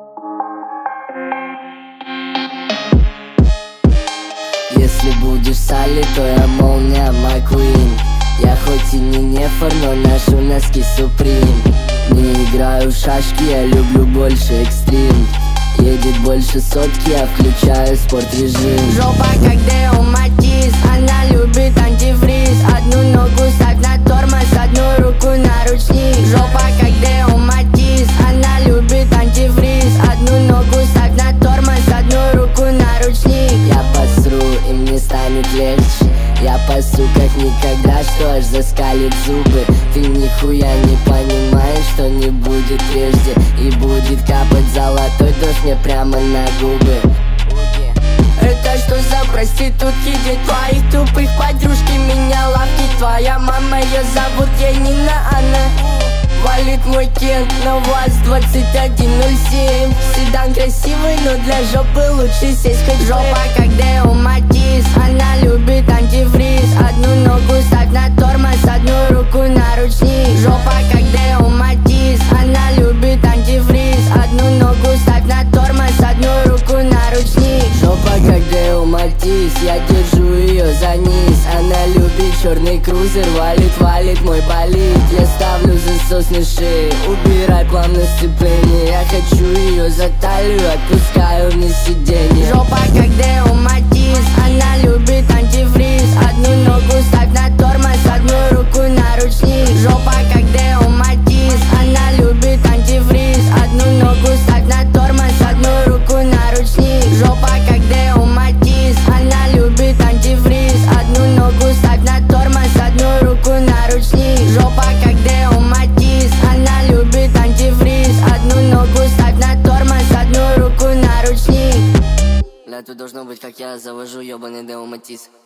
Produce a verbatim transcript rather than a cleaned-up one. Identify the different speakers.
Speaker 1: Если будешь Салли, то я молния, my queen. Я хоть и не нефор, но ношу носки Supreme. Не играю в шашки, я люблю больше экстрим. Едет больше сотки, я включаю спорт-режим.
Speaker 2: Жопа как Део Матис, она любит антифриз. Одну ногу ставь на тормоз, одну руку на ручник. Жопа как Део Матис, она любит антифриз. Одну ногу ставь на тормоз, одну руку на ручник.
Speaker 1: Я посру, и мне станет легче. Я пасу как никогда, что аж заскалит зубы. Ты нихуя не понимаешь, что не будет прежде. И будет капать золотой дождь мне прямо на губы.
Speaker 2: Это что за проститутки, где твоих тупых подружки? Меня лавки, твоя мама, ее зовут Янина Анна. Валит мой кент на ВАЗ двадцать один ноль семь. Седан красивый, но для жопы лучше сесть хоть. Жопа как Део Матис, она любит антифриз. Одну ногу ставь на тормоз, одну руку на ручник. Жопа как Део Матис, она любит антифриз. Одну ногу ставь на тормоз, одну руку на ручник.
Speaker 1: Жопа как Део Матис, я держу ее за низ. Она любит черный крузер, валит, валит мой болид. Я ставлю засос на шее, убирай плавно сцепление. Я хочу ее за талию, отпускаю вниз сиденье.
Speaker 2: Жопа как Део Матис, она любит антифриз. Одну ногу ставь на тормоз, одну руку на ручник. Жопа как Део Матис, она любит антифриз. Одну ногу ставь на тормоз, одну руку на ручник. Жопа как Део Матис, она любит антифриз. Одну ногу ставь на тормоз, одну руку на ручник. Жопа как Део Матис, она любит антифриз. Одну ногу ставь на тормоз, одну руку на ручник.
Speaker 1: Бля, тут должно быть, как я завожу ёбаный Део Матис.